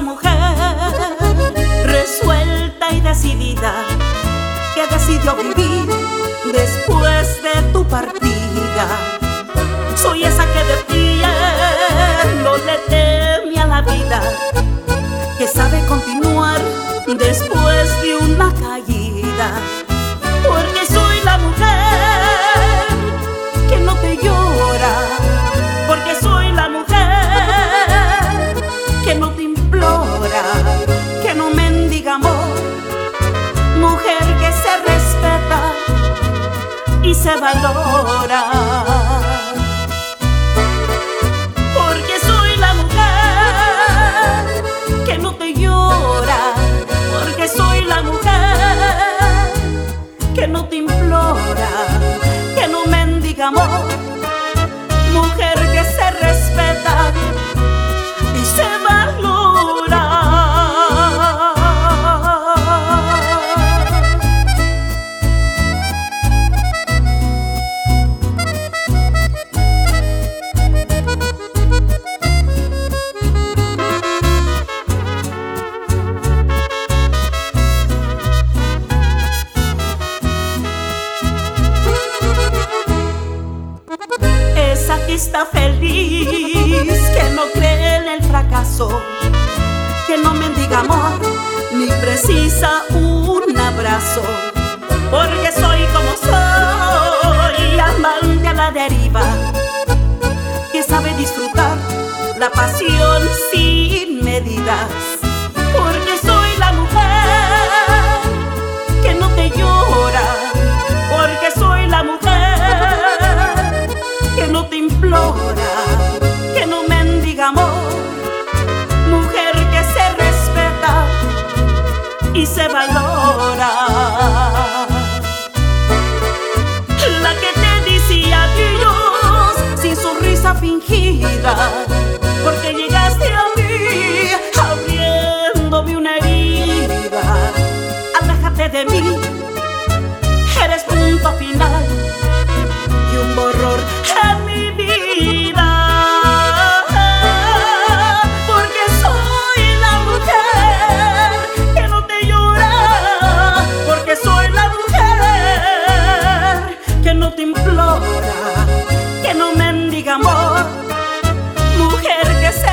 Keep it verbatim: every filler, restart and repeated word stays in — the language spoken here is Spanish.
mujer resuelta y decidida que decidió vivir después de tu partida. Soy esa que de pie no le teme a la vida, que sabe continuar después de una caída. Porque soy la mujer que no te llora, porque soy la mujer que no te implora, que no mendiga amor, mujer que se respeta y se valora. Porque soy la mujer que no te llora, porque soy la mujer que no te implora, que no mendiga amor, mujer que se respeta y se valora. Esa que está feliz, que no cree en el fracaso, que no mendiga amor ni precisa un abrazo. Porque soy como soy, amante a la deriva, que sabe disfrutar la pasión sin medidas. Porque soy la mujer que no te llora, porque soy la mujer que no te implora, que no mendiga amor, mujer que se respeta y se valora. La que te decía adiós sin sonrisa fingida, porque llegaste a mí abriéndome una herida. Aléjate de mí, eres punto final y un borrón en mi vida. Porque soy la mujer que no te llora, porque soy la mujer que no te implora, que no mendiga amor, mujer que se